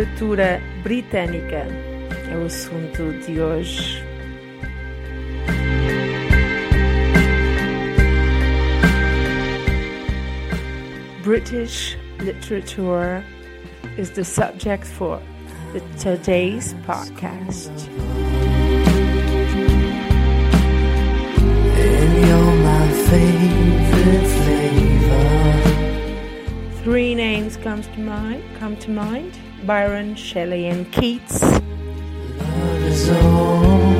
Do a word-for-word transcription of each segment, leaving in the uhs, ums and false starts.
literatura britânica é o assunto de hoje. British literature is the subject for the today's podcast. And you're my favorite flavor. Three names comes to mind, come to mind: Byron, Shelley, and Keats. Love is all,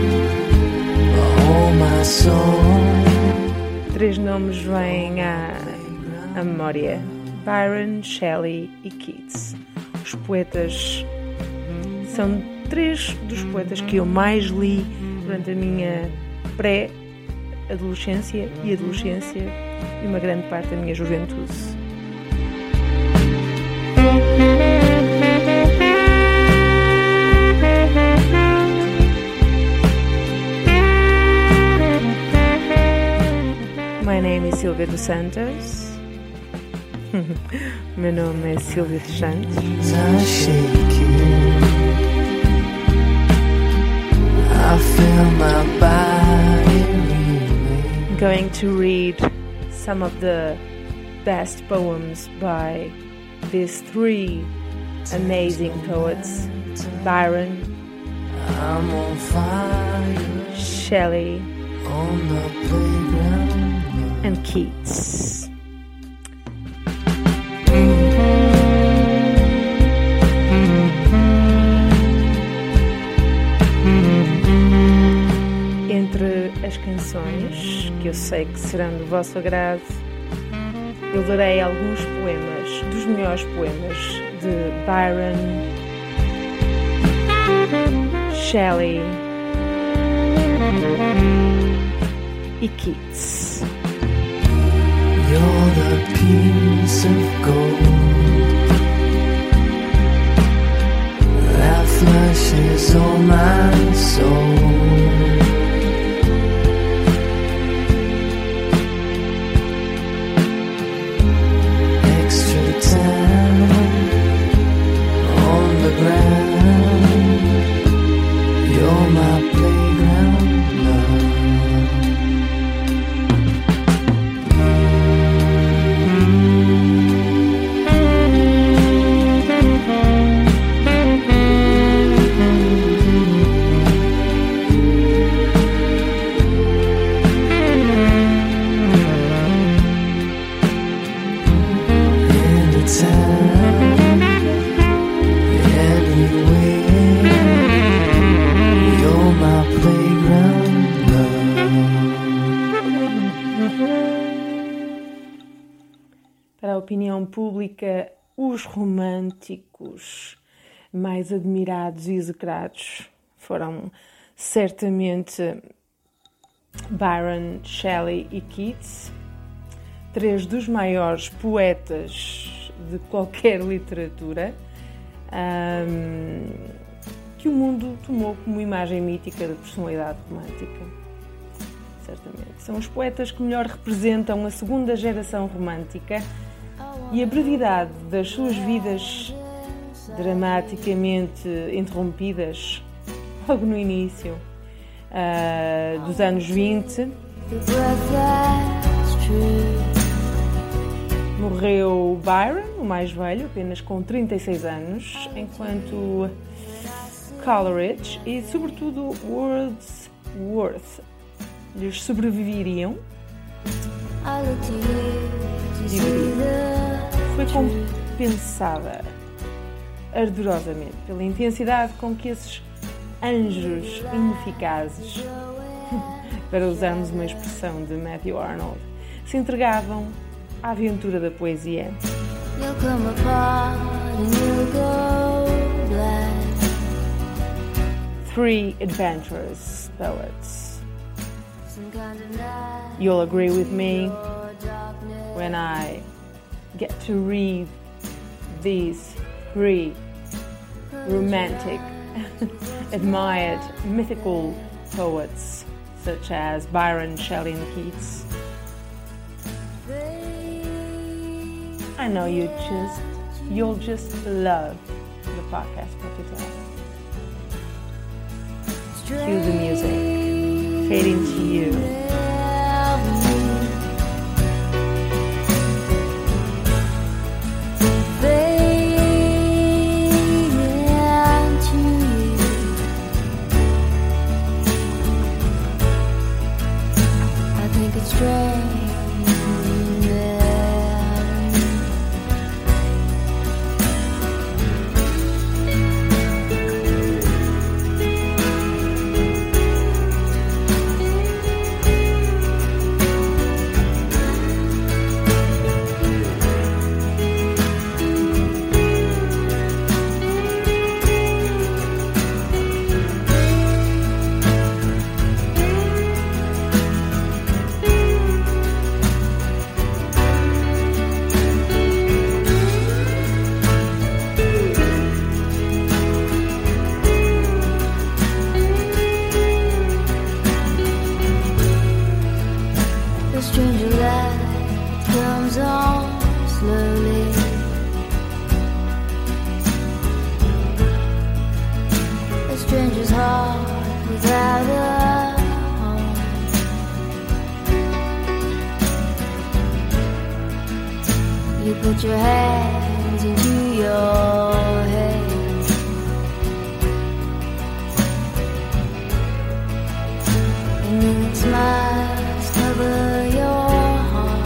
all my soul. Três nomes vêm à, à memória: Byron, Shelley e Keats. Os poetas são três dos poetas que eu mais li durante a minha pré-adolescência e adolescência e uma grande parte da minha juventude. My name is Silvia dos Santos. Meu nome é Silvia dos Santos. I'm going to read some of the best poems by these three amazing poets: Byron, Shelley, and Keats. Entre as canções que eu sei que serão do vosso agrado, eu darei alguns poemas, dos melhores poemas de Byron, Shelley e Keats. You're the piece of gold that flushes all my soul. Para a opinião pública, os românticos mais admirados e execrados foram certamente Byron, Shelley e Keats, três dos maiores poetas de qualquer literatura, um, que o mundo tomou como imagem mítica da personalidade romântica. Certamente. São os poetas que melhor representam a segunda geração romântica e a brevidade das suas vidas dramaticamente interrompidas logo no início uh, dos anos vinte. Morreu Byron, o mais velho, apenas com trinta e seis anos, enquanto Coleridge e, sobretudo, Wordsworth lhes sobreviveriam. Foi compensada ardorosamente pela intensidade com que esses anjos ineficazes, para usarmos uma expressão de Matthew Arnold, se entregavam à aventura da poesia. Three adventurous poets. You'll agree with me when I get to read these three romantic, admired, mythical poets such as Byron, Shelley and Keats. I know you just, you'll just love the podcast for today. Cue the music. Fade into you. You put your hands into your head, and then smiles cover your heart.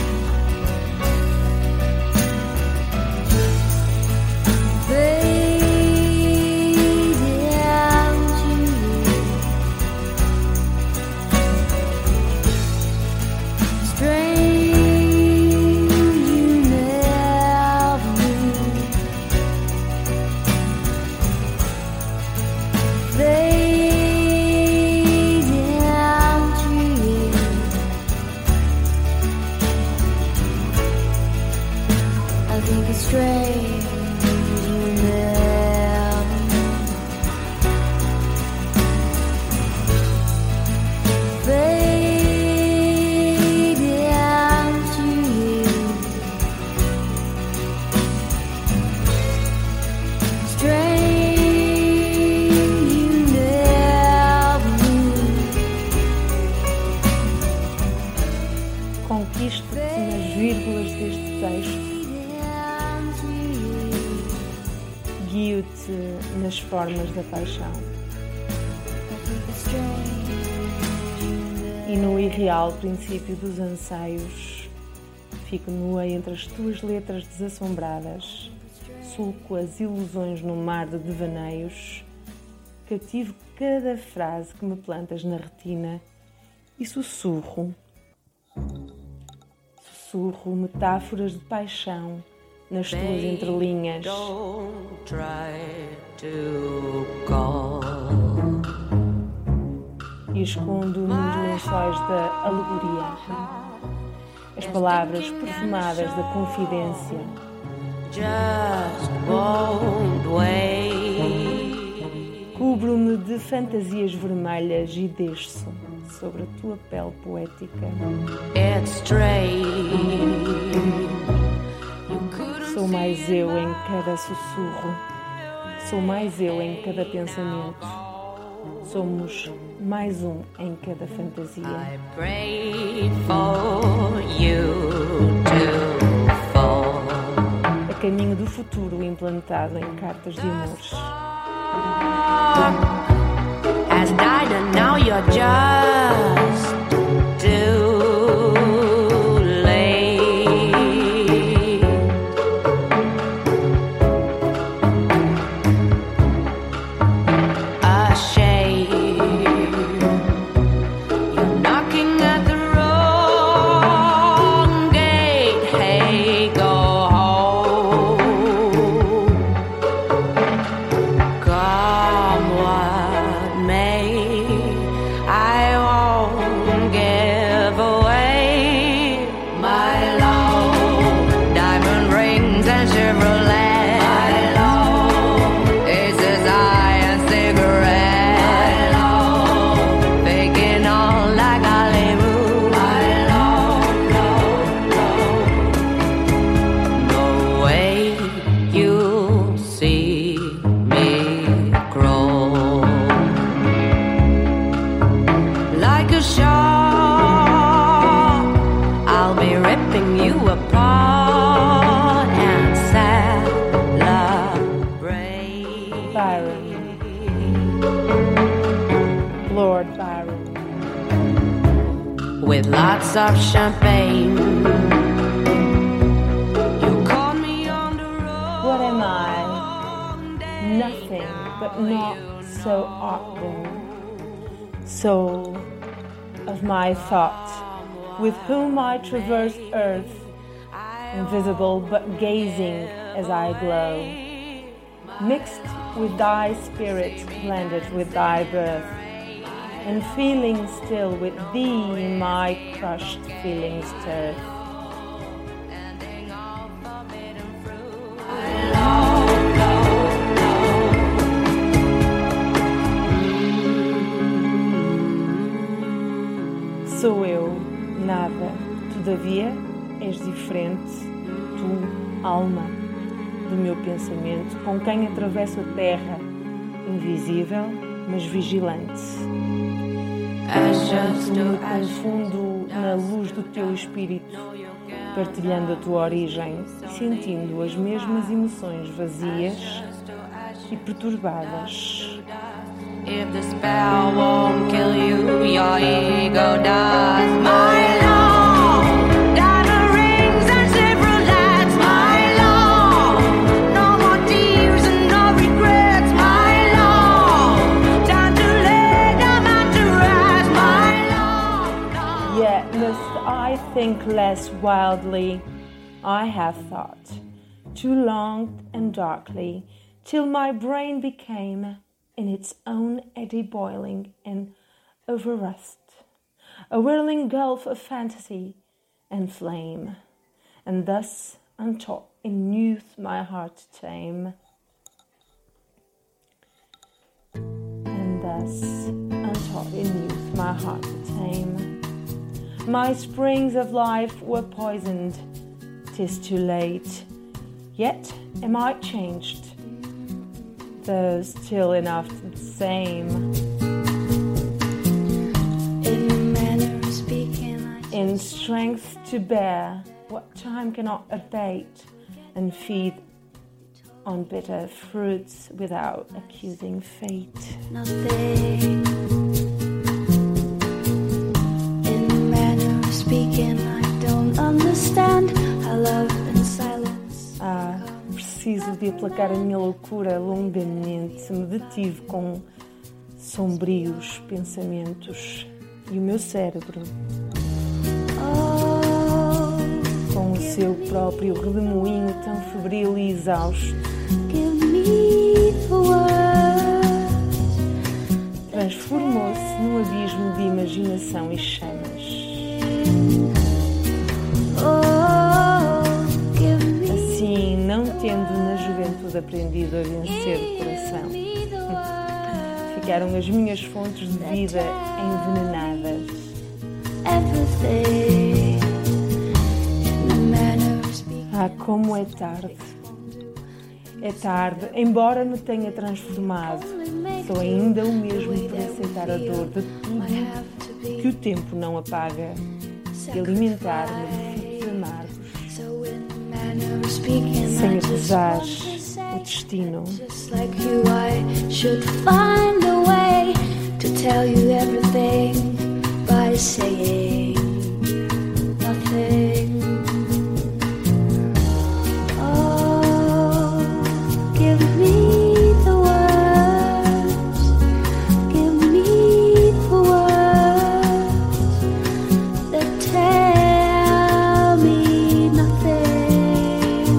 Fade down to you. Strange. I think it's strange you never fade down to you. Strange you never knew. Conquista-te nas vírgulas deste texto. Guio-te nas formas da paixão e no irreal princípio dos anseios. Fico nua entre as tuas letras desassombradas, sulco as ilusões no mar de devaneios, cativo cada frase que me plantas na retina e sussurro, sussurro metáforas de paixão nas tuas entrelinhas. E escondo nos lençóis da alegoria as palavras perfumadas da confidência. Cubro-me de fantasias vermelhas e desço sobre a tua pele poética. Sou mais eu em cada sussurro, sou mais eu em cada pensamento, somos mais um em cada fantasia. I prayed for you to fall. A caminho do futuro implantado em cartas de amores. Has died and now you're just too I won't with lots of champagne. You call me on the road. What am I? Nothing, but not so often. Soul of my thought, with whom I traverse earth, invisible but gazing as I glow, mixed with thy spirit, blended with thy birth, and feeling still with thee my crushed feelings turf. Sou eu, nada, todavia és diferente, tu, alma, do meu pensamento, com quem atravesso a terra, invisível, mas vigilante. Me confundo na luz do teu espírito, partilhando a tua origem e sentindo as mesmas emoções vazias e perturbadas. If the spell won't kill you, your ego does. My love, diamond rings and silver lights. My love, no more tears and no regrets. My love, time to lay down and to rest. My love, love. Yet must I think less wildly? I have thought too long and darkly, till my brain became in its own eddy boiling and overrust, a whirling gulf of fantasy and flame, and thus untaught in youth my heart to tame, and thus untaught in youth my heart to tame. My springs of life were poisoned, 'tis too late, yet am I changed, though still enough the same. In manner of speaking, in strength to bear what time cannot abate, and feed on bitter fruits without accusing fate. nothing. In manner of speaking, I don't understand how love and silence. Ah, preciso de aplacar a minha loucura longamente. Me detive com sombrios pensamentos e o meu cérebro, Oh, com o seu próprio redemoinho tão febril e exausto, give me the words. transformou-se num abismo de imaginação e chamas. Oh, give me Assim, não tendo na juventude aprendido a vencer o coração, the words. ficaram as minhas fontes de vida envenenadas. Everything. In the manner of speaking. Ah, como é tarde! É tarde, embora me tenha transformado, sou ainda o mesmo por aceitar a dor de tudo que o tempo não apaga e alimentar-me de frutos amargos, sem apesar o destino. Just like you, I should find a way to tell you everything by saying nothing. Oh, give me the words, give me the words that tell me nothing.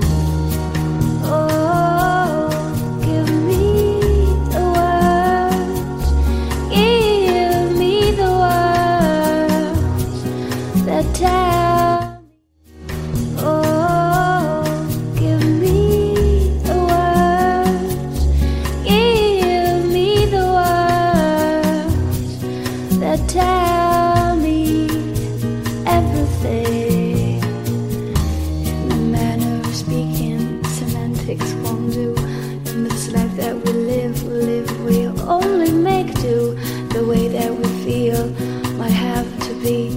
Oh, give me the words, give me the words that tell me. Oh, give me the words, give me the words that tell me everything. In the manner of speaking, semantics won't do. In this life that we live, we live, we only make do. The way that we feel might have to be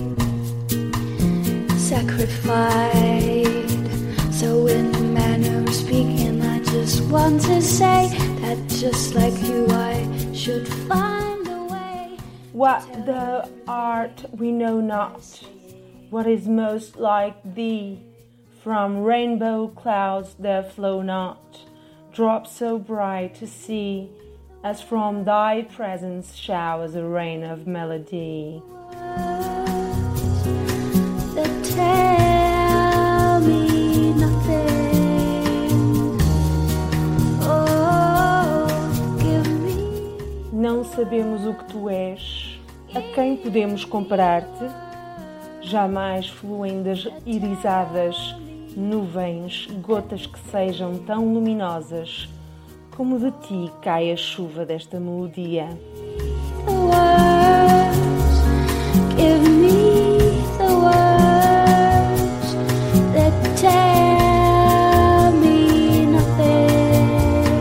sacrificed. So in the manner of speaking, I just want to say that just like you, I should find a way. What thou art we know not, what is most like thee? From rainbow clouds there flow not drops so bright to see, as from thy presence showers a rain of melody. That tell me nothing. Oh, give me. Não sabemos o que tu és, a quem podemos comparar-te? Jamais fluem das irisadas nuvens gotas que sejam tão luminosas como de ti cai a chuva desta melodia. The words, give me the words that tell me nothing.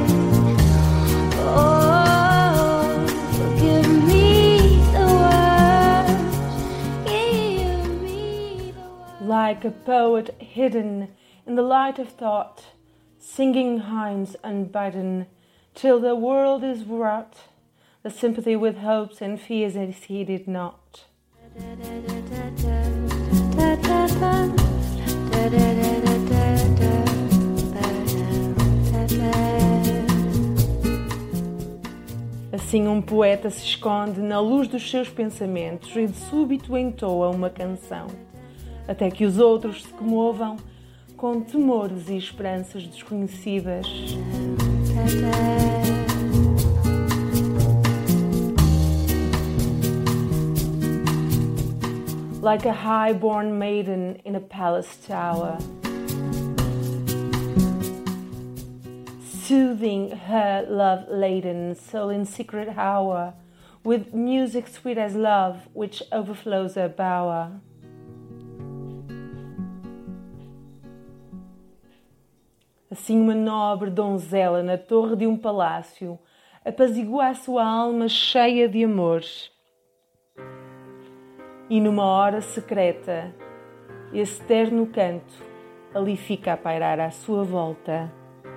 Oh, give me the words, give me the words. Like a poet hidden in the light of thought, singing hymns unbidden, till the world is wrought, the sympathy with hopes and fears is heeded not. Assim um poeta se esconde na luz dos seus pensamentos e de súbito entoa uma canção, até que os outros se comovam com temores e esperanças desconhecidas. Like a high-born maiden in a palace tower, soothing her love-laden soul in secret hour, with music sweet as love, which overflows her bower. Assim uma nobre donzela na torre de um palácio apazigua a sua alma cheia de amor. E numa hora secreta, esse terno canto ali fica a pairar à sua volta.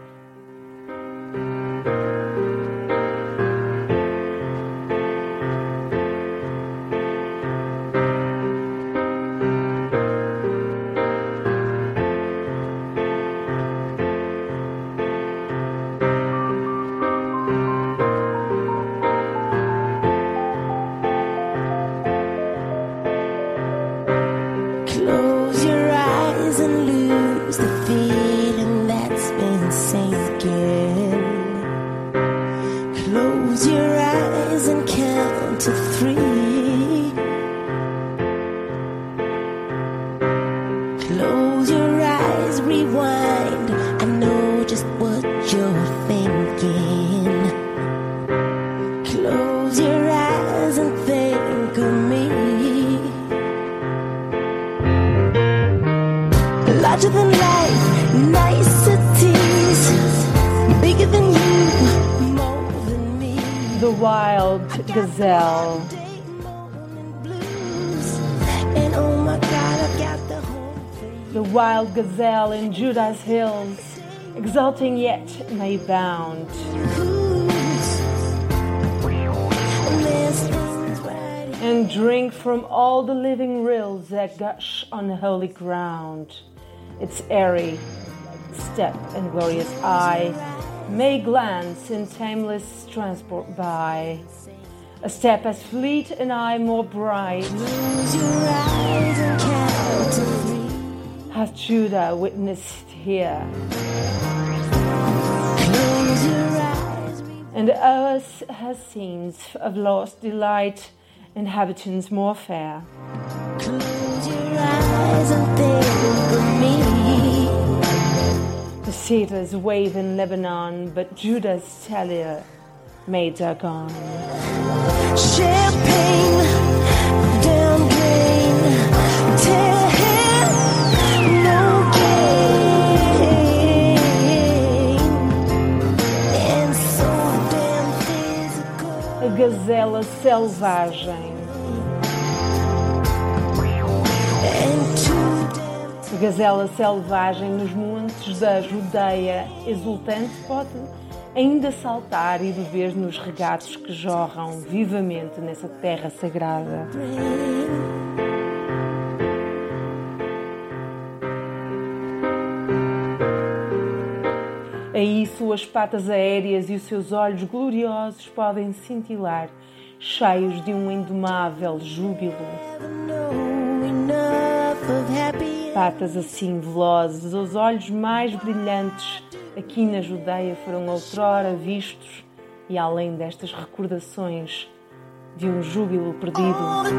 Close your eyes and lose the feeling that's been sinking. Close your eyes and count to three. Close your eyes, rewind. I know just what you're thinking. Close your eyes and think of me. Larger than life, niceties, bigger than you, more than me. The wild gazelle. And oh my God, I've got the whole thing. The wild gazelle in Judah's hills, exulting yet may bound. And there's things right here. And drink from all the living rills that gush on the holy ground. Its airy step and glorious eye may glance in tameless transport by. A step as fleet, an eye more bright. Close your eyes and count to three. Hath Judah witnessed here, Close your eyes, and us has scenes of lost delight, inhabitants more fair. close your eyes and think of me. The cedars wave in Lebanon, but Judah's talier maids are gone. Champagne down drain, tell him no gain, and so damn physical. A gazela selvagem, And too damn a gazela selvagem nos montes da Judeia, exultante pode ainda saltar e beber nos regatos que jorram vivamente nessa terra sagrada. Aí suas patas aéreas e os seus olhos gloriosos podem cintilar, cheios de um indomável júbilo. Patas assim velozes, os olhos mais brilhantes aqui na Judeia foram outrora vistos, e além destas recordações de um júbilo perdido,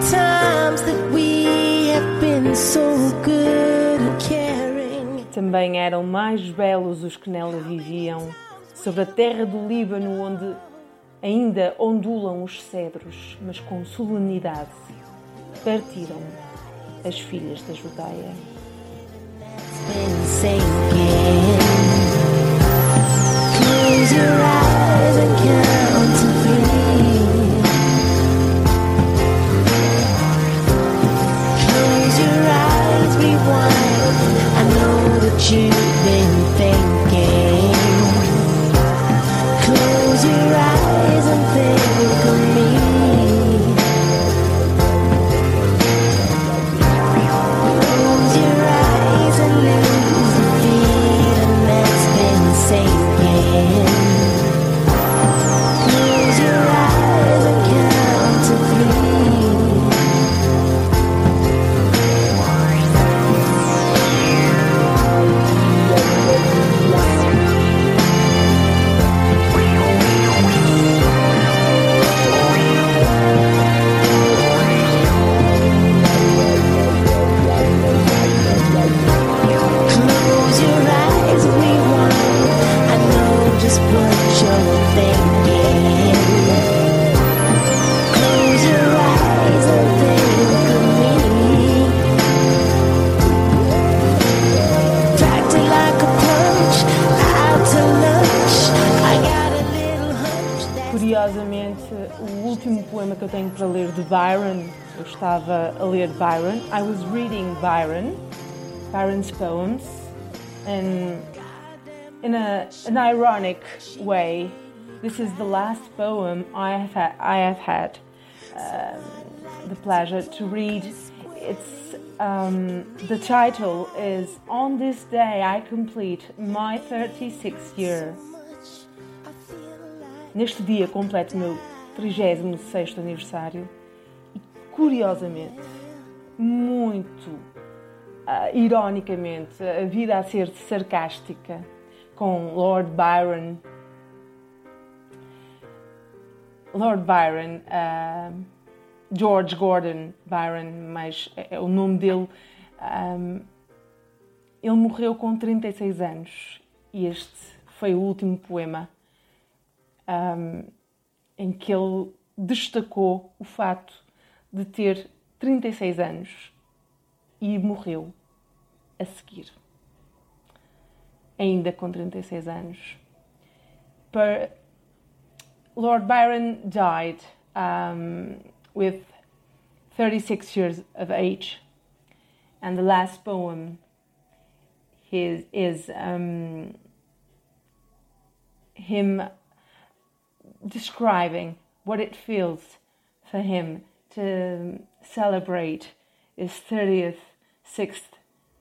também eram mais belos os que nela viviam, sobre a terra do Líbano, onde ainda ondulam os cedros, mas com solenidade partiram as filhas da Judeia. Close your eyes and count to three. Close your eyes, rewind. I know that you've been thinking. Close your eyes and think of me. Close your eyes and lose the feeling that's been sinking. Close your eyes and count to three. Close your eyes, rewind. I know just what you're thinking. Close your eyes and think of me. Packed it like a punch, out to lunch. I got a little hunch that... Curiosamente, o último poema que eu tenho para ler de Byron, eu estava a ler Byron. I was reading Byron, Byron's poems, and in a, an ironic way, this is the last poem I have had, I have had um, the pleasure to read. It's um, the title is On This Day I Complete My thirty-sixth Year. Neste dia completo o meu trigésimo sexto aniversário e, curiosamente, muito uh, ironicamente, a vida a ser sarcástica, com Lord Byron. Lord Byron, uh, George Gordon Byron, mas é o nome dele. Um, ele morreu com trinta e seis anos e este foi o último poema um, em que ele destacou o facto de ter trinta e seis anos e morreu a seguir, ainda com trinta e seis anos. Per Lord Byron died um, with thirty-six years of age, and the last poem is, is um, him describing what it feels for him to celebrate his thirty-sixth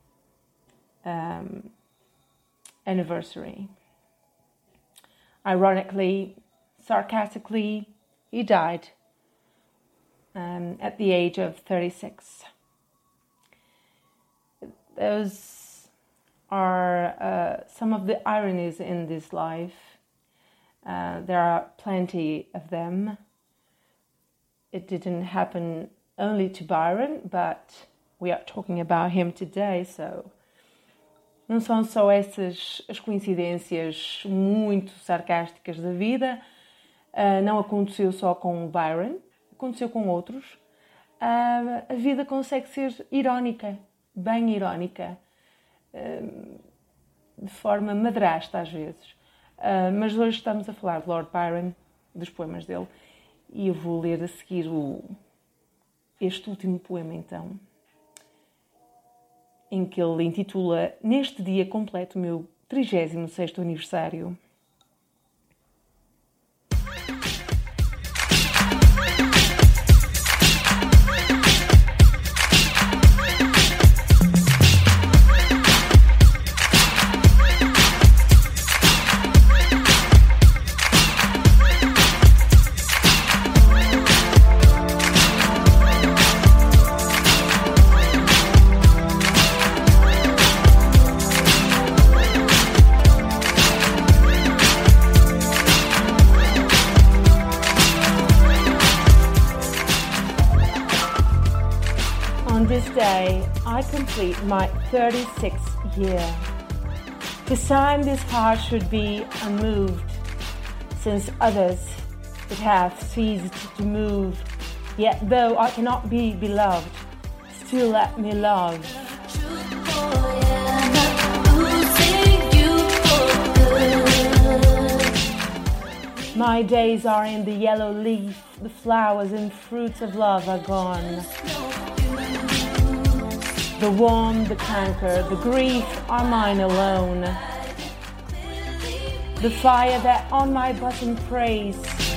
um, anniversary. Ironically, sarcastically, he died um, at the age of thirty-six. Those are uh, some of the ironies in this life. Uh, there are plenty of them. It didn't happen only to Byron, but we are talking about him today, so não são só essas as coincidências muito sarcásticas da vida. Uh, não aconteceu só com Byron, aconteceu com outros. Uh, a vida consegue ser irónica, bem irónica, uh, de forma madrasta às vezes. Uh, mas hoje estamos a falar de Lord Byron, dos poemas dele, e eu vou ler a seguir o, este último poema então, em que ele intitula Neste dia completo o meu trigésimo sexto aniversário. day, I complete my thirty-sixth year. 'Tis time this heart should be unmoved, since others it hath ceased to move. Yet though I cannot be beloved, still let me love. My days are in the yellow leaf, the flowers and fruits of love are gone. The worm, the canker, the grief are mine alone. The fire that on my bosom preys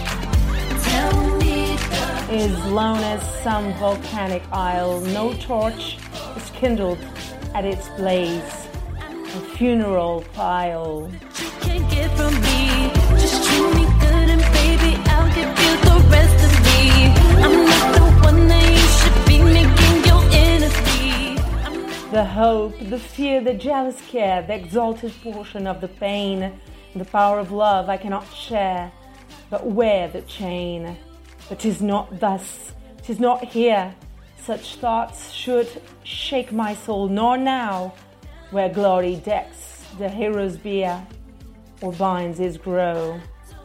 is lone as some volcanic isle. No torch is kindled at its blaze, a funeral pile. You can't get from me. Just treat me good and baby, I'll give you the rest of me. I'm not the one that you should be making your enemy. The hope, the fear, the jealous care, the exalted portion of the pain, the power of love I cannot share, but wear the chain. But 'tis not thus, 'tis not here. Such thoughts should shake my soul, nor now, where glory decks the hero's bier, or binds his grow.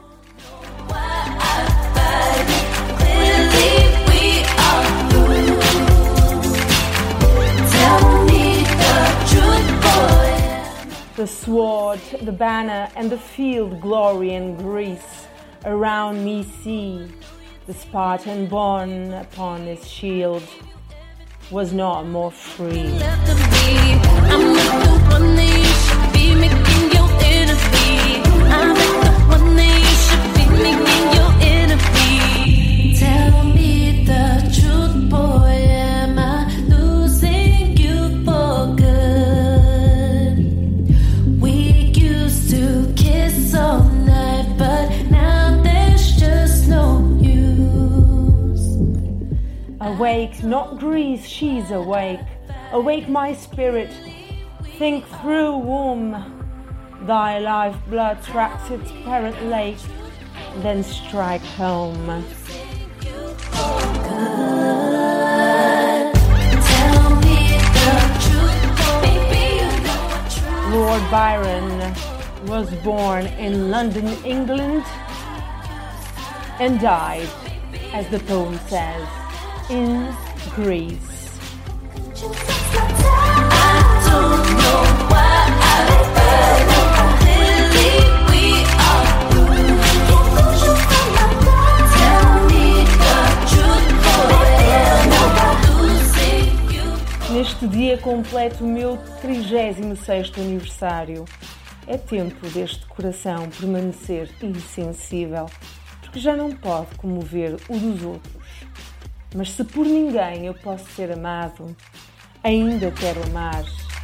The sword, the banner, and the field, glory and grace around me see. The Spartan born upon his shield was not more free. I'm not the one that you should be making your enemy. I'm not the one that you should be making your enemy. Tell me the truth, boy, am I losing you for good? We used to kiss all night, but now there's just no use. Awake, not Greece, she's awake. Awake my spirit, think through womb. Thy lifeblood tracks its parent lake, then strike home. Lord Byron was born in London, England, and died, as the poem says, in Greece. Neste dia completo o meu trigésimo sexto aniversário. É tempo deste coração permanecer insensível, porque já não pode comover o dos outros. Mas se por ninguém eu posso ser amado, ainda quero amar.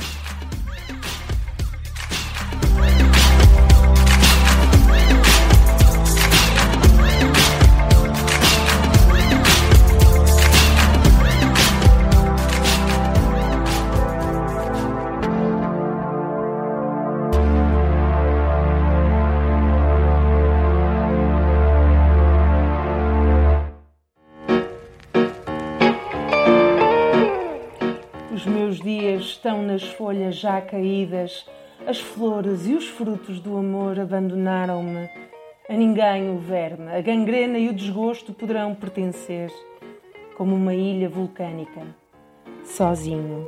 Os meus dias estão nas folhas já caídas, as flores e os frutos do amor abandonaram-me. A ninguém o verme, a gangrena e o desgosto poderão pertencer, como uma ilha vulcânica, sozinho.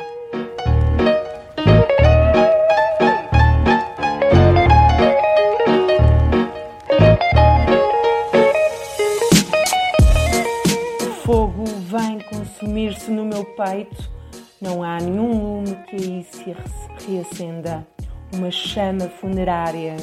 O fogo vem consumir-se no meu peito. Não há nenhum lume que aí se reacenda, uma chama funerária.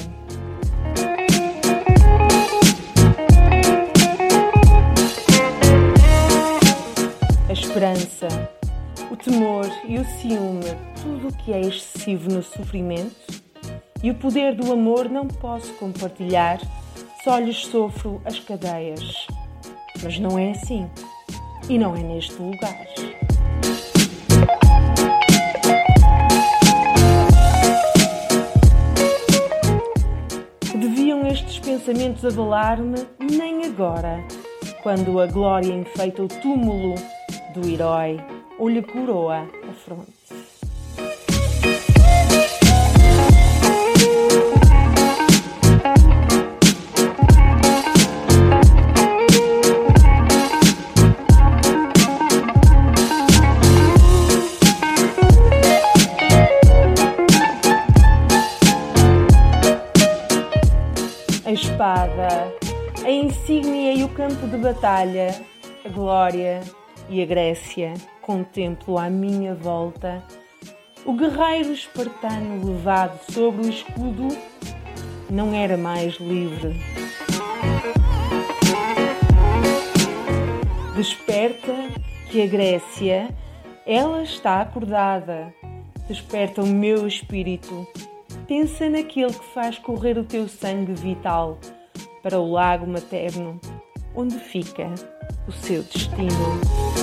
A esperança, o temor e o ciúme, tudo o que é excessivo no sofrimento, e o poder do amor não posso compartilhar, só lhes sofro as cadeias. Mas não é assim, e não é neste lugar. Deviam estes pensamentos abalar-me, nem agora, quando a glória enfeita o túmulo do herói, ou lhe coroa a fronte. A espada, a insígnia e o campo de batalha, a glória e a Grécia, contemplo à minha volta. O guerreiro espartano levado sobre o escudo não era mais livre. Desperta que a Grécia, ela está acordada. Desperta o meu espírito. Pensa naquele que faz correr o teu sangue vital para o lago materno, onde fica o seu destino.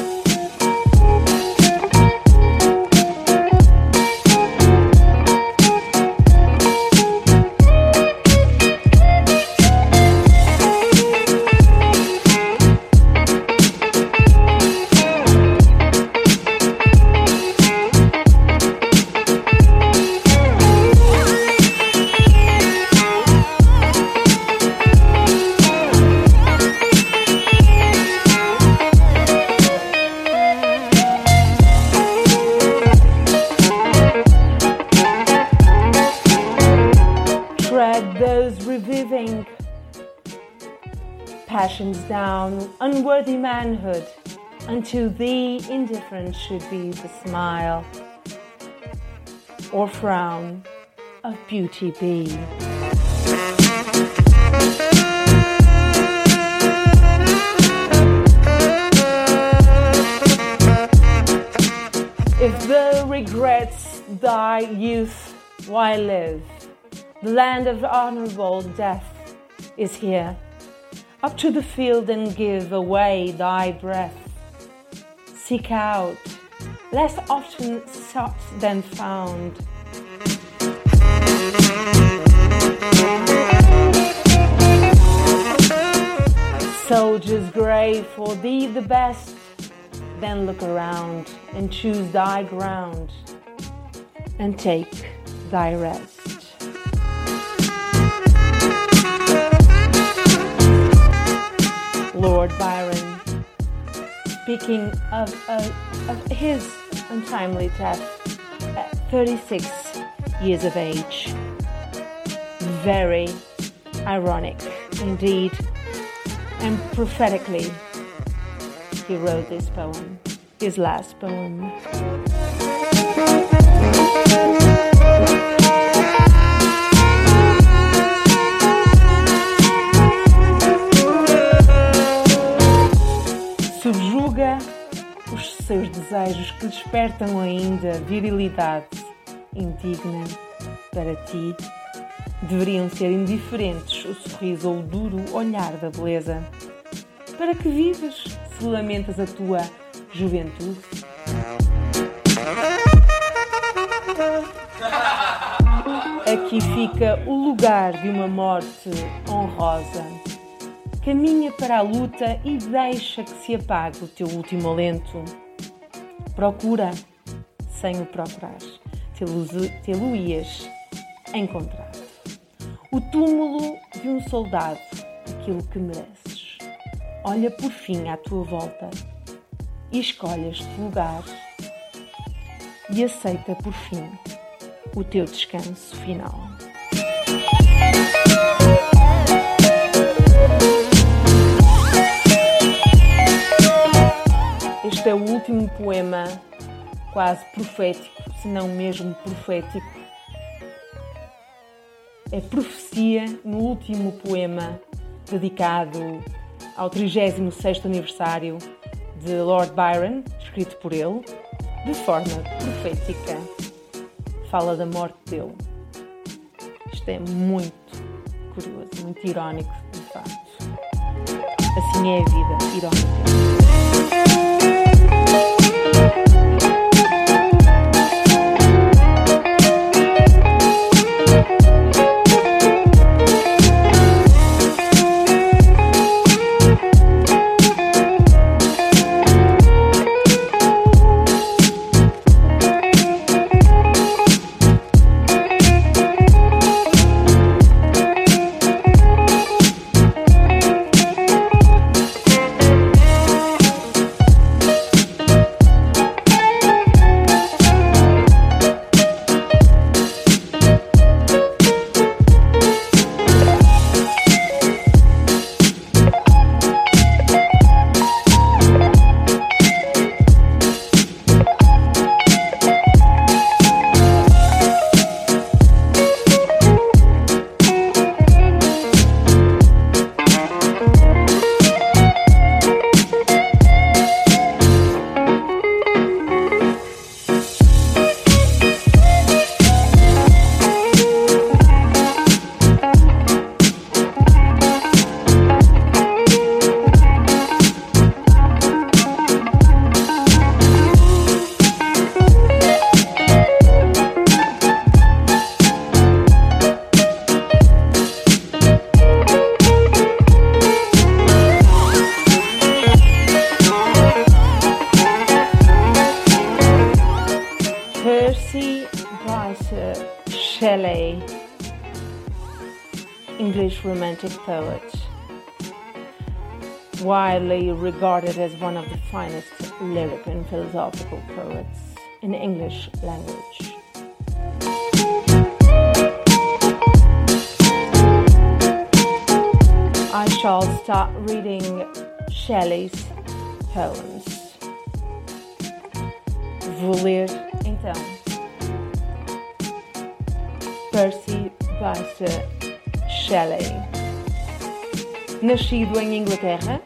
Those reviving passions down, unworthy manhood, unto thee indifferent should be the smile or frown of beauty be. If thou regrets thy youth, why live? The land of honorable death is here. Up to the field and give away thy breath. Seek out, less often sought than found. Soldiers grey, for thee the best. Then look around and choose thy ground and take thy rest. Lord Byron, speaking of, of, of his untimely death at thirty-six years of age. Very ironic indeed, and prophetically he wrote this poem, his last poem. Subjuga os seus desejos que despertam ainda virilidade indigna para ti. Deveriam ser indiferentes o sorriso ou o duro olhar da beleza. Para que vives se lamentas a tua juventude? Aqui fica o lugar de uma morte honrosa. Caminha para a luta e deixa que se apague o teu último alento. Procura, sem o procurar, tê-lo-ias encontrar. O túmulo de um soldado, aquilo que mereces. Olha por fim à tua volta e escolhe este lugar e aceita por fim o teu descanso final. Este é o último poema, quase profético, se não mesmo profético. É profecia no último poema dedicado ao trigésimo sexto aniversário de Lord Byron, escrito por ele, de forma profética. Fala da morte dele. Isto é muito curioso, muito irónico, de facto. Assim é a vida, irónica. English Romantic poet, widely regarded as one of the finest lyric and philosophical poets in the English language. I shall start reading Shelley's poems. Vou ler, então, Percy Bysshe Shelley. Nascido em Inglaterra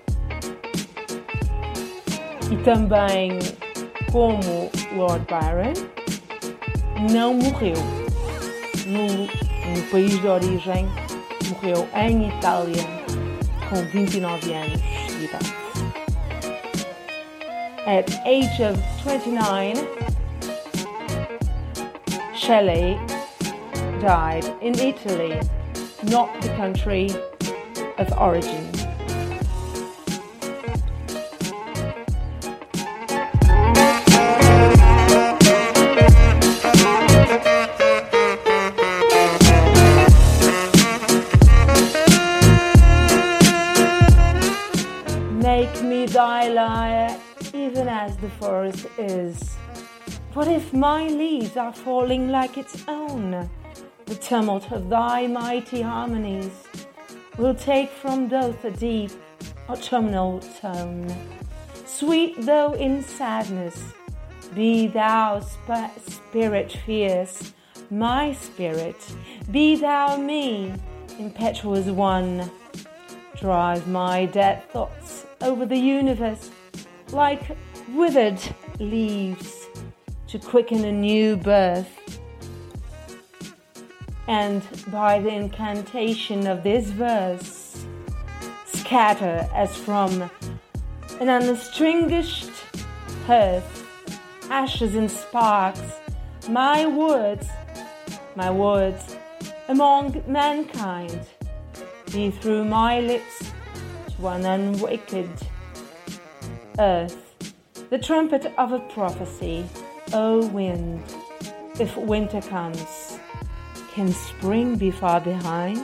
e também, como Lord Byron, não morreu no, no país de origem, morreu em Itália com vinte e nove anos de idade. At age of twenty-nine, Shelley died in Italy, not the country of origin. Make me thy lyre, even as the forest is. What if my leaves are falling like its own? The tumult of thy mighty harmonies will take from both a deep autumnal tone. Sweet though in sadness, be thou sp- spirit fierce, my spirit, be thou me, impetuous one. Drive my dead thoughts over the universe like withered leaves to quicken a new birth. And by the incantation of this verse, scatter as from an unextinguished hearth, ashes and sparks, my words, my words among mankind, be through my lips to one unwaked earth, the trumpet of a prophecy, O wind, if winter comes, can spring be far behind?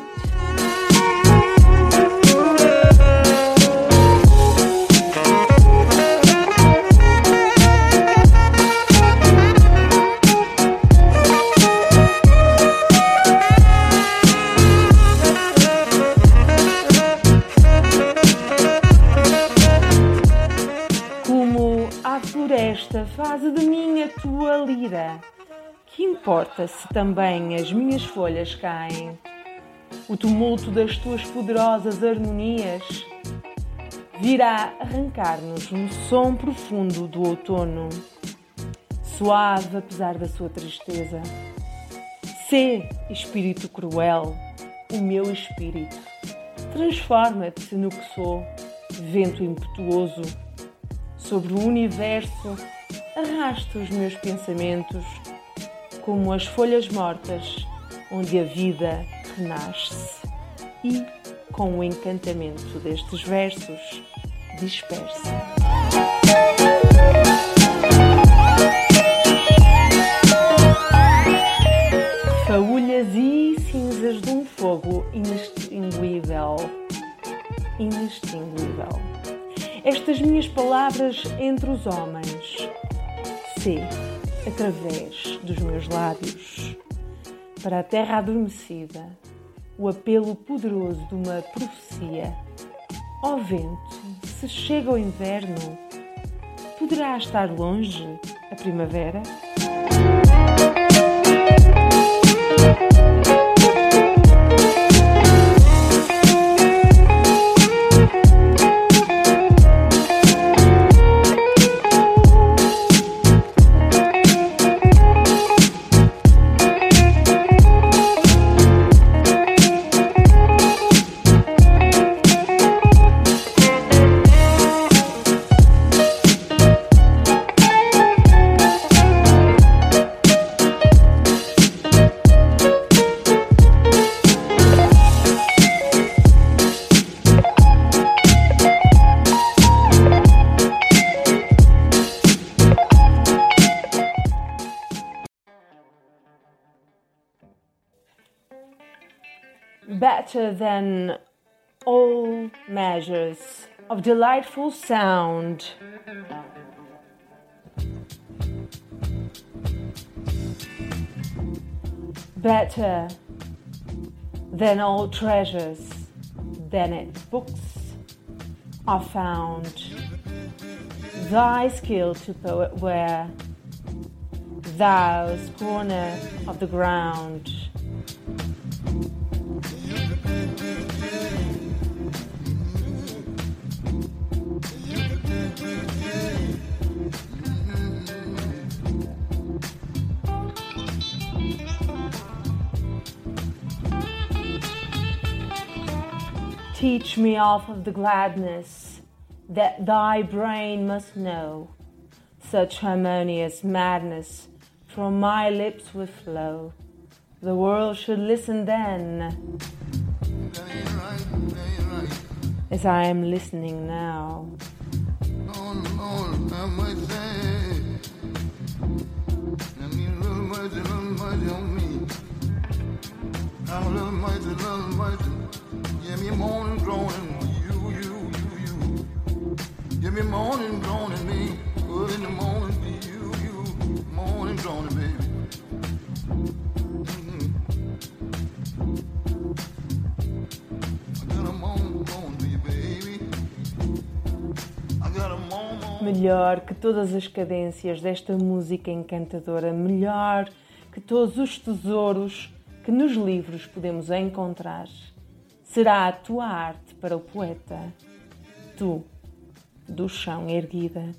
Como a floresta faz de mim a tua lira, que importa se também as minhas folhas caem? O tumulto das tuas poderosas harmonias virá arrancar-nos um som profundo do outono, suave apesar da sua tristeza. Sê, espírito cruel, o meu espírito, transforma-te no que sou, vento impetuoso. Sobre o universo arrasta os meus pensamentos, como as folhas mortas, onde a vida renasce, e, com o encantamento destes versos, dispersa. Faúlhas e cinzas de um fogo inextinguível, inextinguível. Estas minhas palavras entre os homens, sê, através dos meus lábios, para a terra adormecida, o apelo poderoso de uma profecia. Ó vento, se chega o inverno, poderá estar longe a primavera? better than all measures of delightful sound. Better than all treasures, than its books are found. Thy skill to poet wear, thou scorner of the ground. Teach me off of the gladness that thy brain must know. Such harmonious madness from my lips would flow. The world should listen then, as I am listening now. Give me morning groaning, you, you, you, you. Give me morning groaning, me. Good in the morning, be you, you. Morning groaning, baby. Mm-hmm. I got a morning groaning for you, baby. I got a morning. Melhor que todas as cadências desta música encantadora, melhor que todos os tesouros que nos livros podemos encontrar, será a tua arte para o poeta, tu, do chão erguida.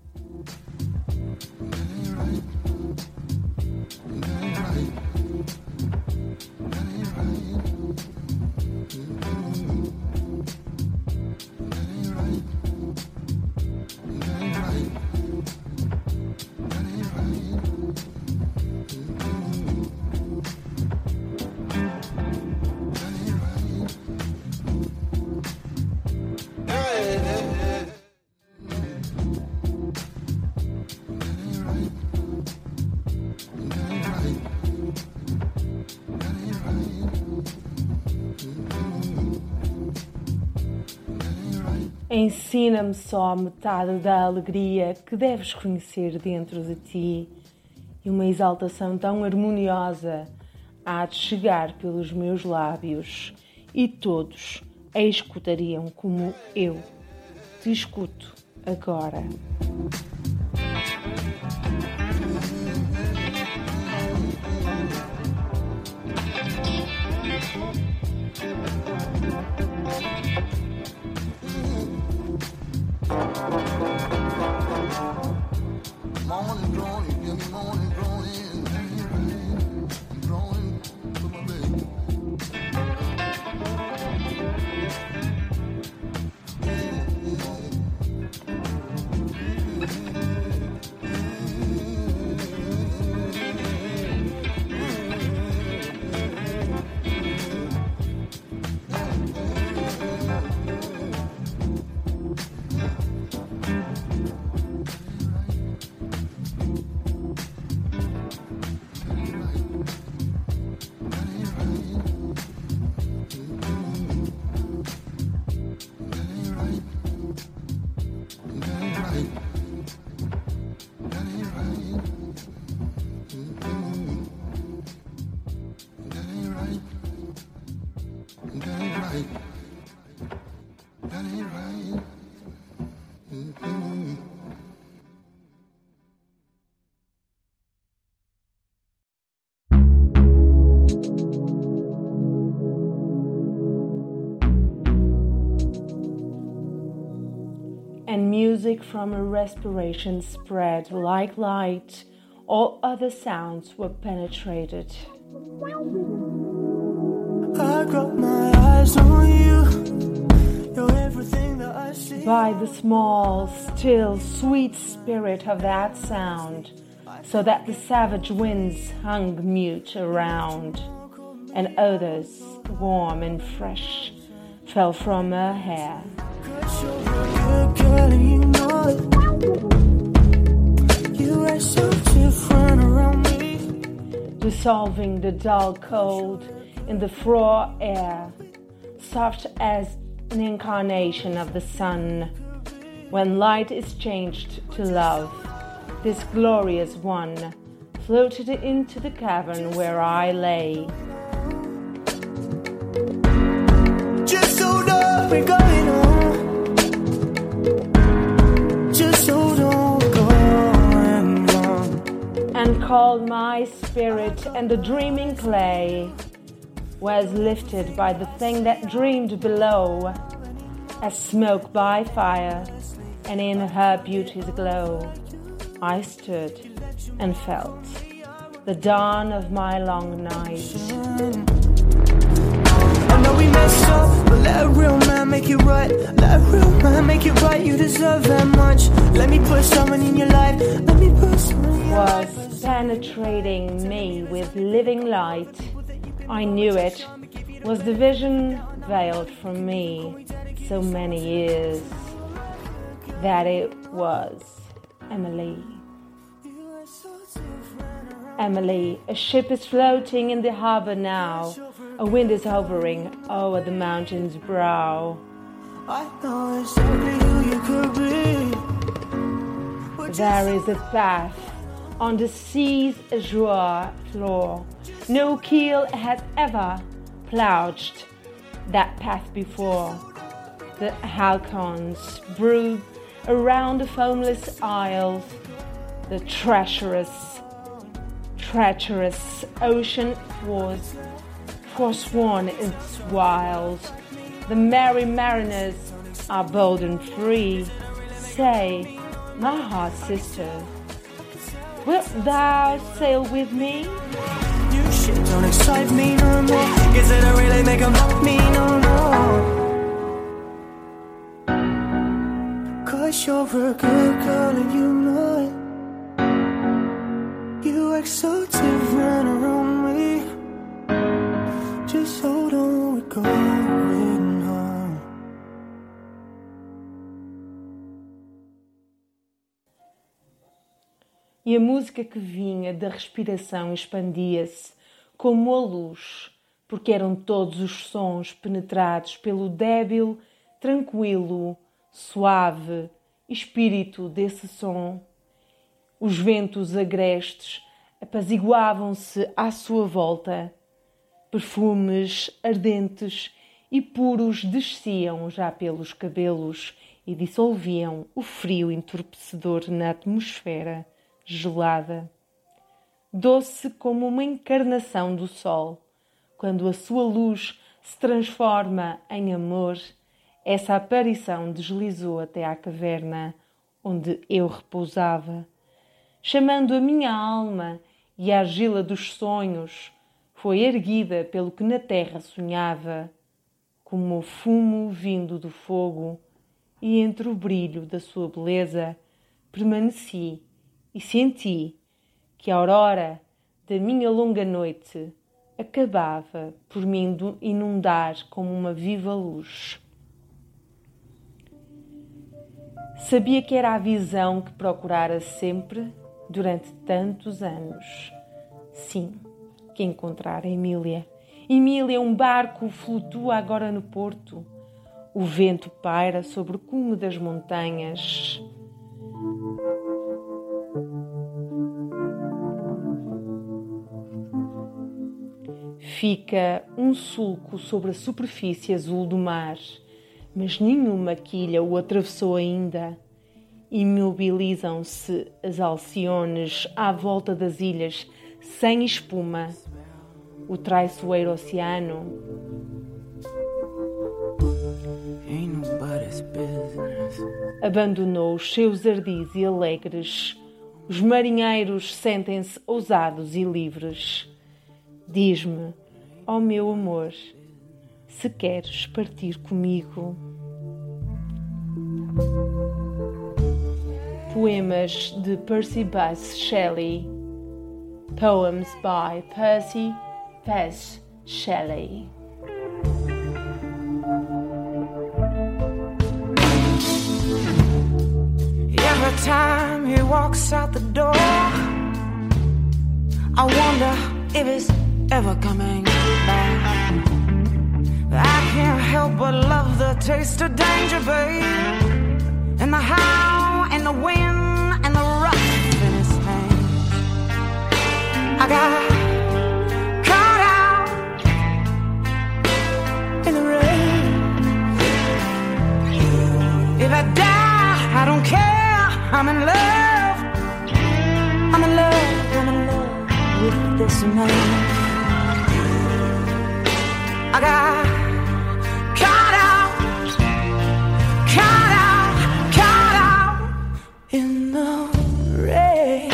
Ensina-me só metade da alegria que deves conhecer dentro de ti, e uma exaltação tão harmoniosa há de chegar pelos meus lábios, e todos a escutariam como eu te escuto agora. Morning groaning, give me morning groaning. I'm groaning for my baby. And music from her respiration spread like light. All other sounds were penetrated. I got my eyes on you. You're everything that I see. By the small, still, sweet spirit of that sound, so that the savage winds hung mute around, and odors, warm and fresh, fell from her hair. 'Cause you're a good girl and you know it. You are so different around me. Dissolving the dull cold in the raw air, soft as an incarnation of the sun. When light is changed to love, this glorious one floated into the cavern where I lay. Just hold on, we're going on. Just hold on, we're going on. And called my spirit, and the dreaming clay was lifted by the thing that dreamed below, as smoke by fire, and in her beauty's glow I stood and felt the dawn of my long night. I know we messed up, but let a real man make it right. Let a real man make it right, you deserve that much. Let me put someone in your life, let me put someone in your life. Was penetrating me with living light. I knew it was the vision veiled from me so many years, that it was Emily. Emily, a ship is floating in the harbor now. A wind is hovering over the mountain's brow. I know exactly who you could be. There is a path on the sea's azure floor. No keel had ever ploughed that path before. The halcyons brood around the foamless isles. The treacherous, treacherous ocean was forsworn its wiles. The merry mariners are bold and free. Say, my heart's sister, wilt thou sail with me? New shit don't excite me no more. Guess it don't really make them love me no more. Cause you're a good girl and you know it. You act so different around me. Just hold on, we're going home. E a música que vinha da respiração expandia-se como a luz, porque eram todos os sons penetrados pelo débil, tranquilo, suave espírito desse som. Os ventos agrestes apaziguavam-se à sua volta. Perfumes ardentes e puros desciam já pelos cabelos e dissolviam o frio entorpecedor na atmosfera gelada. Doce como uma encarnação do sol, quando a sua luz se transforma em amor, essa aparição deslizou até à caverna onde eu repousava, chamando a minha alma, e a argila dos sonhos foi erguida pelo que na terra sonhava, como o fumo vindo do fogo, e entre o brilho da sua beleza permaneci e senti que a aurora da minha longa noite acabava por me inundar como uma viva luz. Sabia que era a visão que procurara sempre durante tantos anos. Sim, que encontrara Emília. Emília, um barco flutua agora no porto. O vento paira sobre o cume das montanhas. Fica um sulco sobre a superfície azul do mar, mas nenhuma quilha o atravessou ainda. Imobilizam-se as alciones à volta das ilhas, sem espuma. O traiçoeiro oceano abandonou os seus ardis e alegres. Os marinheiros sentem-se ousados e livres. Diz-me, ó meu amor, se queres partir comigo. Poemas de Percy Bysshe Shelley. Poems by Percy Bysshe Shelley. Every time he walks out the door, I wonder if he's ever coming back. I can't help but love the taste of danger, babe. And the how, and the when, and the rough in his hands. I got caught out in the rain. If I die, I don't care. I'm in love. I'm in love. I'm in love with this man. I got caught out, caught out, caught out in the rain.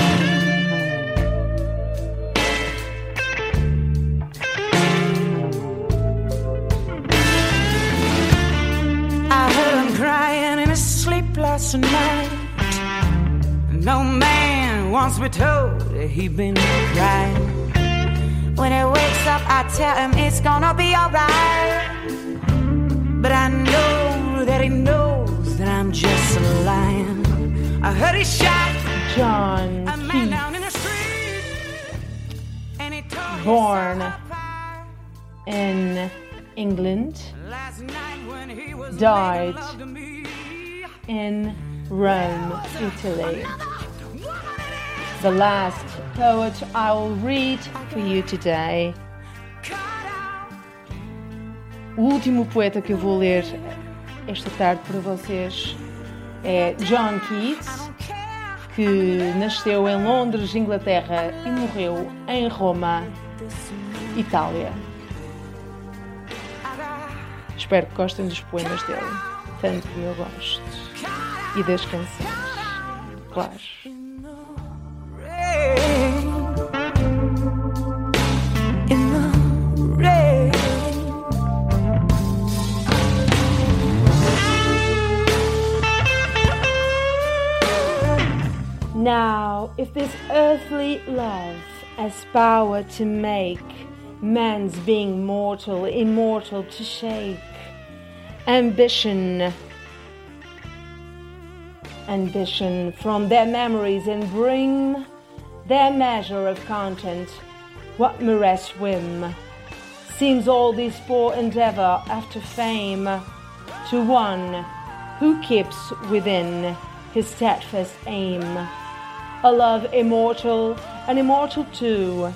I heard him crying in his sleep last night. No man wants to be told that he been crying. When he wakes up, I tell him it's gonna be alright. But I know that he knows that I'm just lying. I heard he shot John a man down in the street, and he told born his in England, last night when he was died making love to me. in Rome, Italy. The last poet I will read for you today. O último poeta que eu vou ler esta tarde para vocês é John Keats, que nasceu em Londres, Inglaterra, e morreu em Roma, Itália. Espero que gostem dos poemas dele, tanto como eu gosto, e das canções, claro. In the rain. Now, if this earthly love has power to make man's being mortal, immortal to shake, ambition, ambition from their memories and bring their measure of content, what mirage whim seems all this poor endeavour after fame to one who keeps within his steadfast aim a love immortal and immortal too.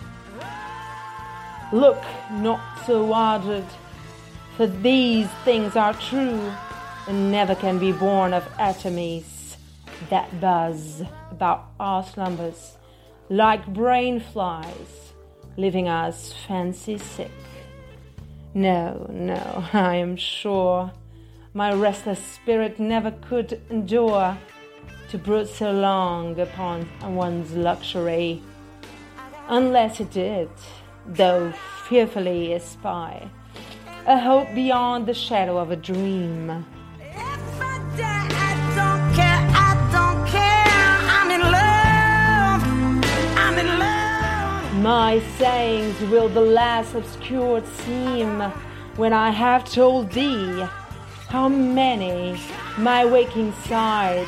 Look not so ardent, for these things are true and never can be born of atomies that buzz about our slumbers like brain flies, leaving us fancy sick. No, no, I am sure my restless spirit never could endure to brood so long upon one's luxury, unless it did, though fearfully espy, a hope beyond the shadow of a dream. If I die, I don't care, I don't care. I'm in love, I'm in love. My sayings will the less obscured seem when I have told thee how many my waking sighs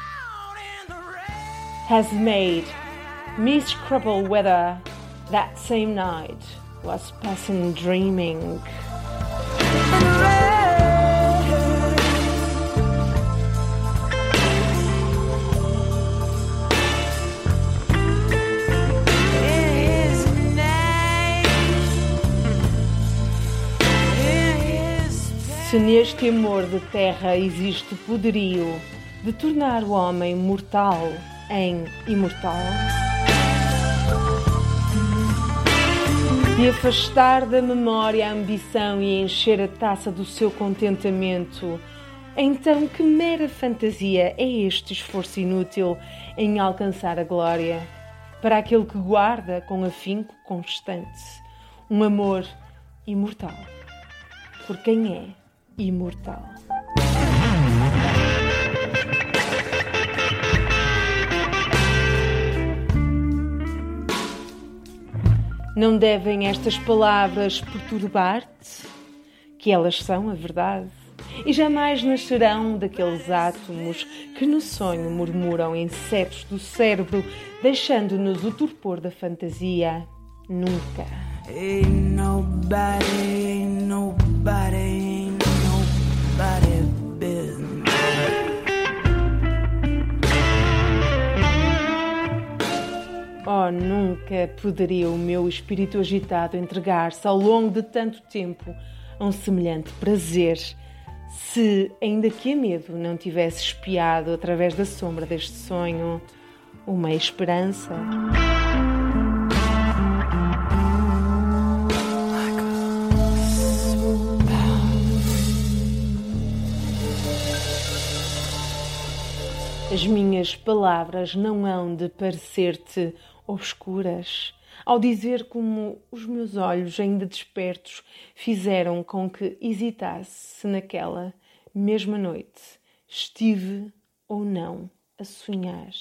has made me scruple whether that same night was passing dreaming. In the rain. In his name. In his Se neste amor de terra existe poderio de tornar o homem mortal em imortal, de afastar da memória a ambição e encher a taça do seu contentamento, então que mera fantasia é este esforço inútil em alcançar a glória, para aquele que guarda com afinco constante um amor imortal, por quem é imortal. Não devem estas palavras perturbar-te, que elas são a verdade, e jamais nascerão daqueles átomos que no sonho murmuram insetos do cérebro, deixando-nos o torpor da fantasia. Nunca, Ain't nobody, ain't nobody, ain't nobody business. Oh, nunca poderia o meu espírito agitado entregar-se ao longo de tanto tempo a um semelhante prazer, se, ainda que a medo, não tivesse espiado através da sombra deste sonho uma esperança. As minhas palavras não hão de parecer-te obscuras, ao dizer como os meus olhos ainda despertos fizeram com que hesitasse se naquela mesma noite estive ou não a sonhar.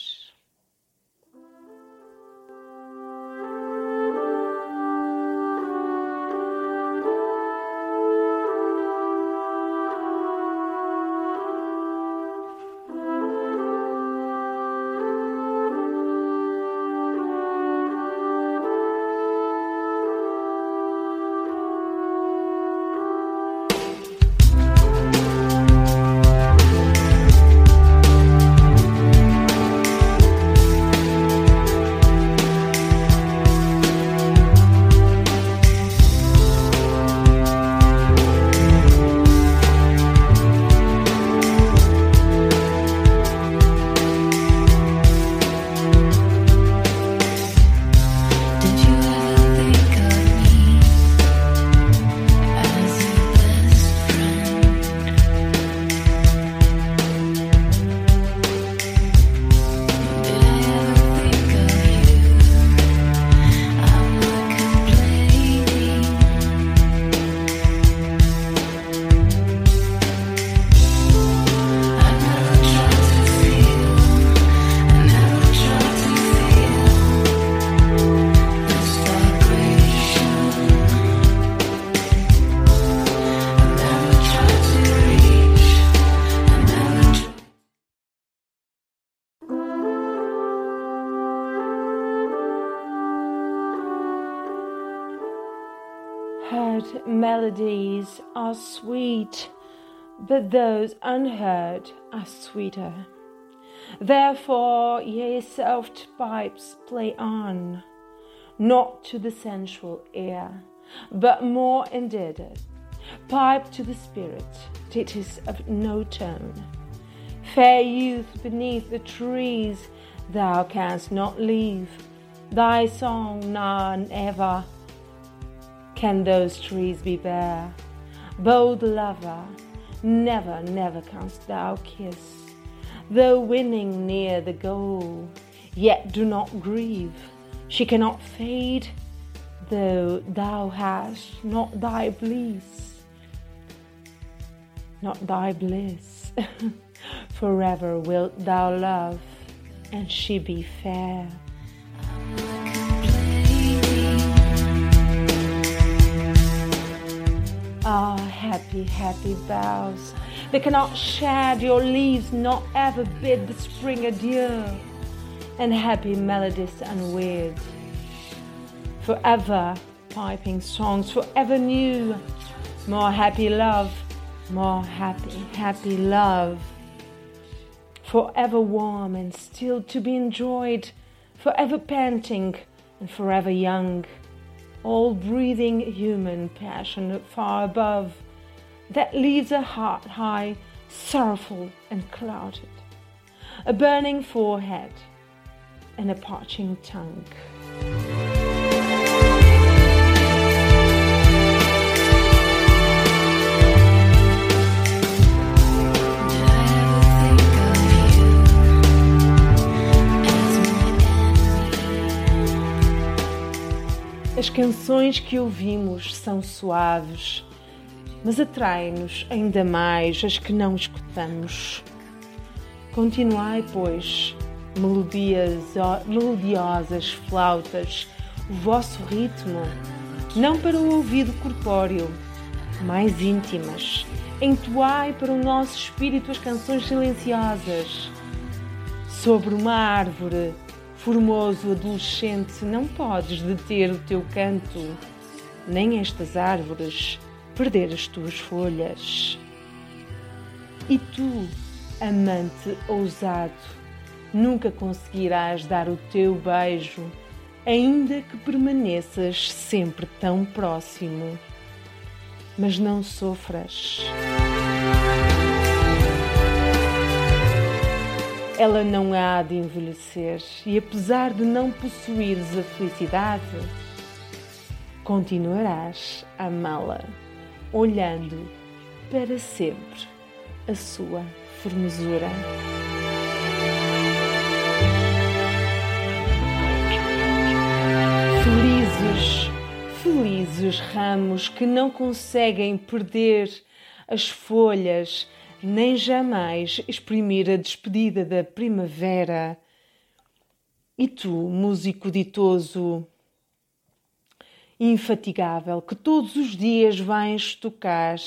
Heard melodies are sweet, but those unheard are sweeter. Therefore, ye soft pipes play on, not to the sensual ear, but more indeed, pipe to the spirit, it is of no tone. Fair youth beneath the trees, thou canst not leave thy song now and ever. Can those trees be bare? Bold lover, never, never canst thou kiss. Though winning near the goal, yet do not grieve. She cannot fade, though thou hast not thy bliss. Not thy bliss. Forever wilt thou love, and she be fair. Ah, happy, happy boughs, they cannot shed your leaves, not ever bid the spring adieu, and happy melodies unweird. Forever piping songs, forever new, more happy love, more happy, happy love. Forever warm and still to be enjoyed, forever panting and forever young. All breathing human passion far above, that leaves a heart high, sorrowful and clouded, a burning forehead and a parching tongue. As canções que ouvimos são suaves, mas atraem-nos ainda mais as que não escutamos. Continuai, pois, melodias, melodiosas flautas, o vosso ritmo, não para o ouvido corpóreo, mais íntimas. Entoai para o nosso espírito as canções silenciosas. Sobre uma árvore, formoso adolescente, não podes deter o teu canto. nem estas árvores perder as tuas folhas. E tu, amante ousado, nunca conseguirás dar o teu beijo, ainda que permaneças sempre tão próximo. Mas não sofras. Ela não há de envelhecer e, apesar de não possuires a felicidade, continuarás a amá-la, olhando para sempre a sua formosura. Felizes, felizes ramos que não conseguem perder as folhas, nem jamais exprimir a despedida da primavera. E tu, músico ditoso, infatigável, que todos os dias vais tocar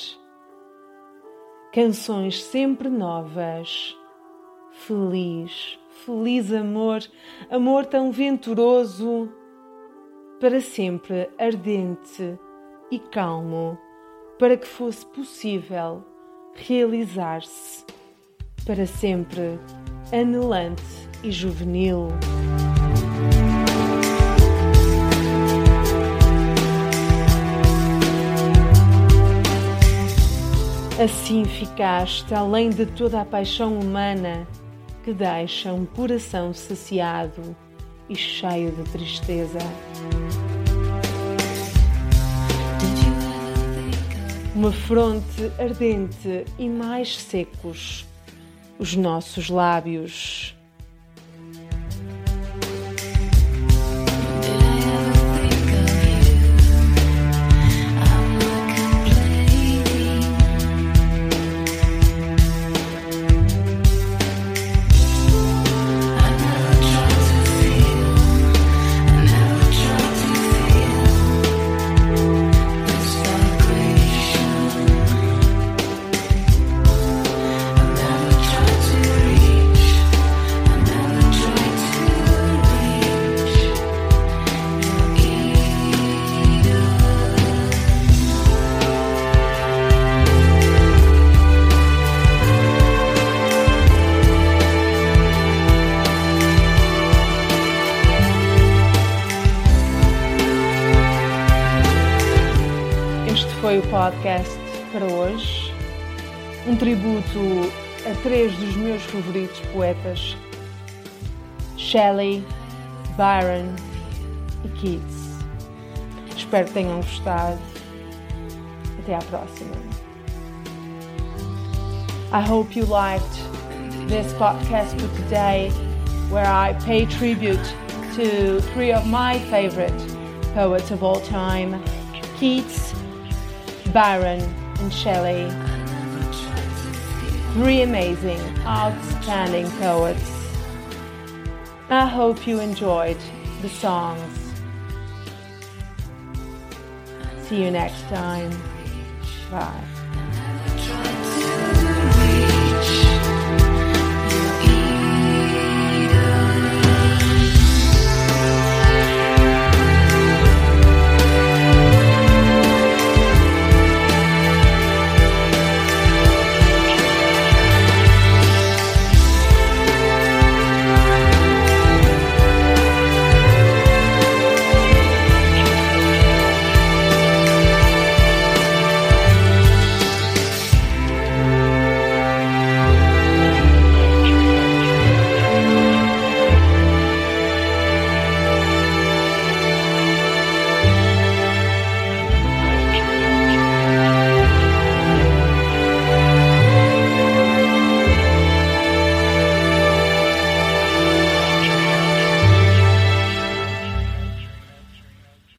canções sempre novas. Feliz, feliz amor, amor tão venturoso, para sempre ardente e calmo, para que fosse possível realizar-se, para sempre anelante e juvenil. Assim ficaste além de toda a paixão humana que deixa um coração saciado e cheio de tristeza. Uma fronte ardente e mais secos os nossos lábios. Foi o podcast para hoje, um tributo a três dos meus favoritos poetas, Shelley, Byron e Keats. Espero que tenham gostado. Até à próxima. I hope you liked this podcast for today, where I pay tribute to three of my favorite poets of all time, Keats, Byron and Shelley. Three amazing, outstanding poets. I hope you enjoyed the songs. See you next time. Bye.